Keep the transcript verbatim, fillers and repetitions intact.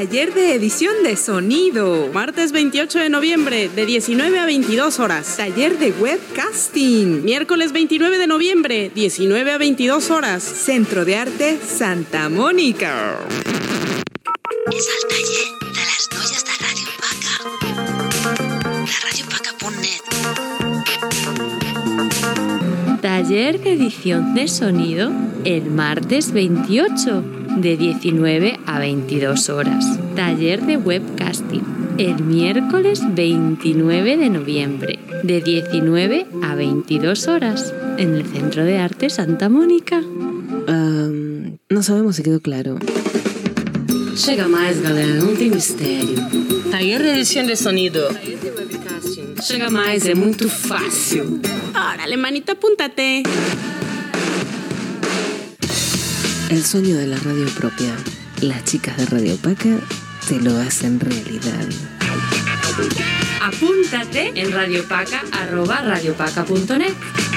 taller de edición de sonido. Martes veintiocho de noviembre, de diecinueve a veintidós horas. Taller de webcasting. Miércoles veintinueve de noviembre, diecinueve a veintidós horas. Centro de Arte Santa Mónica. És el taller de les noies de Ràdio Paca. De radiopaca punt net. Taller de edición de sonido el martes veintiocho de diecinueve a veintidós horas. Taller de webcasting el miércoles veintinueve de noviembre de diecinueve a veintidós horas en el Centro de Arte Santa Mónica. Um, não sabemos se quedou claro. Chega mais, galera, não tem mistério. Taller de edición de sonido. Taller de webcasting. Chega mais, é muito fácil. Órale, manita, apúntate. El sueño de la radio propia. Las chicas de Radio Paca te lo hacen realidad. Apúntate en radiopaca arroba radiopaca punto net.